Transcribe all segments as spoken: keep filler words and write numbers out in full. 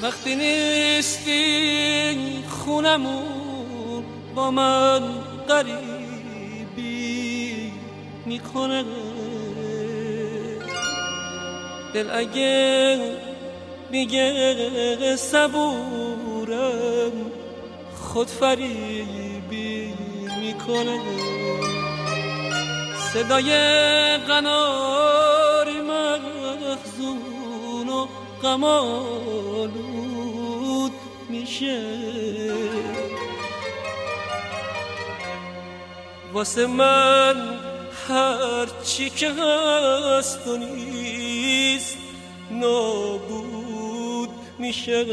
وقتی نیستی خونمون با من غریبی میکنه دل، اگه میگه صبورم خود فریبی میکنه. صدای قناری مخزون و غم‌آلود میشه واسه من، هر چی که هست و نیست نابود میشه.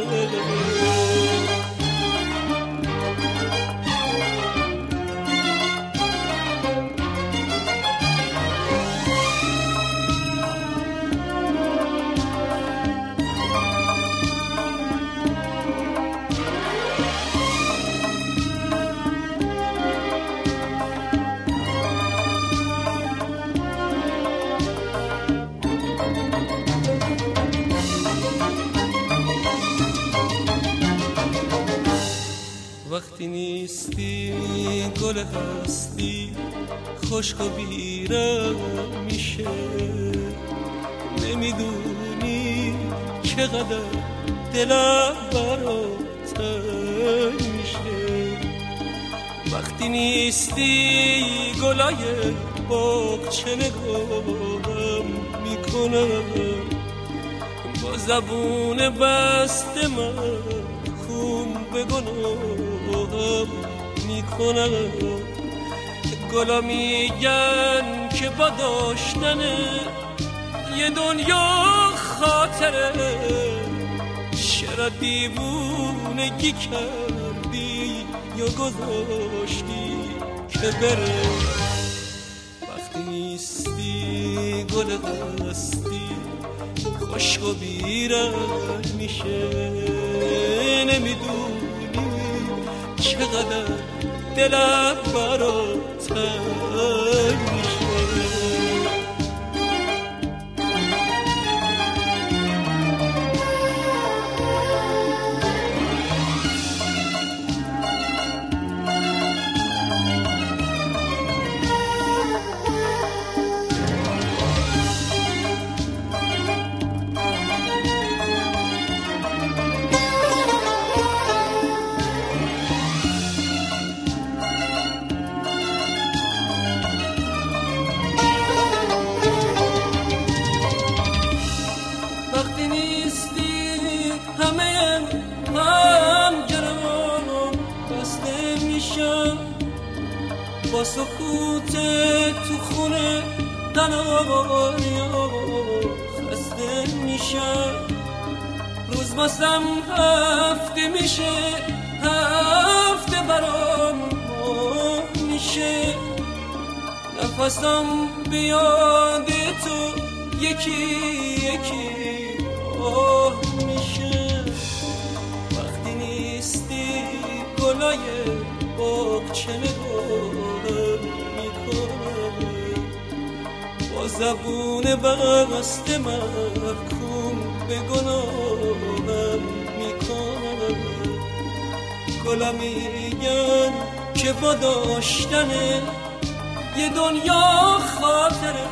وقتی نیستی گل هستی خشک و بیرم میشه، نمیدونی چقدر دلم برات تنگ میشه. وقتی نیستی گلای باغچه نگاهم میکنم، با زبون بسته من خون به گناهم میکنم. گلا میگن که با داشتن یه دنیا خاطره، چرا دیوونگی کردی یا گذاشتی که بره. وقتی نیستی گل هستی خشک و بیرنگ میشه، نمیدونی چقدر دلم برات تنگ میشه. با سکوت تو خونه تنهایی‌ها خسته میشم. روز واسم هفته میشه، هفته برام ماه میشه. نفسم بیاد تو یکی یکی آه میشه. وقتی نیستی گلای باغچه نگاهم میکنم، با زبون بسته محکوم به گناهم میکنم. گلا میگن که با داشتن یه دنیا خاطره،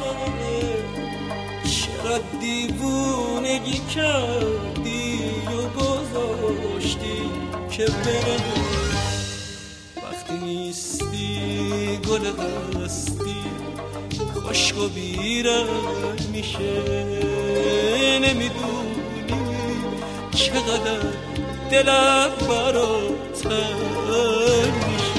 چرا دیوونگی کردی و گذاشتی که بره. وقتی نیستی گل هستی خشک و بیرنگ میشه، نمیدونی چقدر دلم برات تنگ میشه.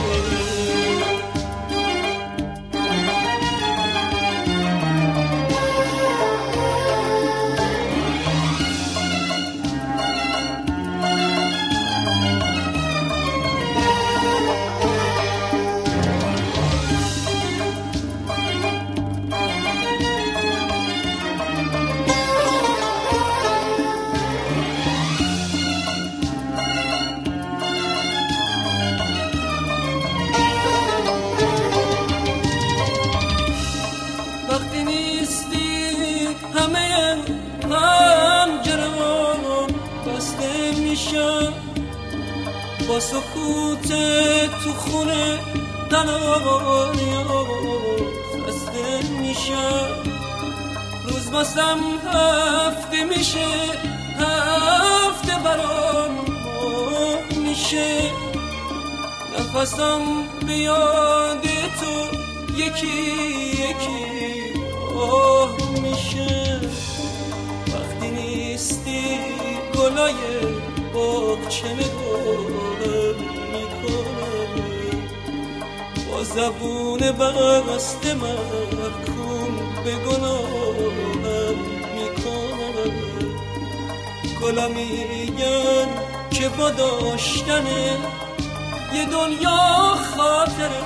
با سکوت تو خونه تنهایا خسته میشم. روز بازم هفته میشه، هفته برام میشه، نفسم به یاد تو یکی یکی آه میشه. وقتی نیستی گلای باغچه نگاهم میکنم، با زبون بسته محکوم به گناهم میکنم. گلا میگن که با داشتن یه دنیا خاطره،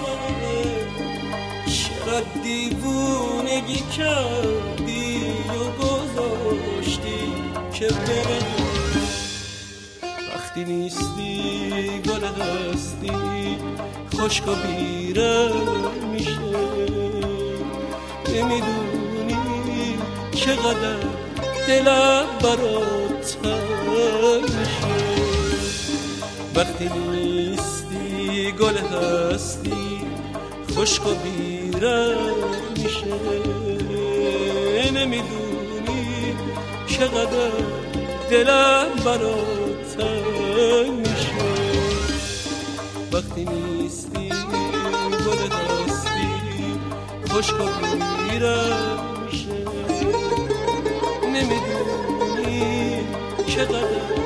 چرا دیوونگی کردی و گذاشتی که بره. وقتی نیستی گل هستی خشک و بیره میشه، نمیدونی چقدر دلم برات تنگ میشه. وقتی نیستی گل هستی خشک و بیره میشه، نمیدونی چقدر دلم برات تنگ میشه. وقتی نیستی گل هستی خشک و بیره میشه، نمیدونی چقدر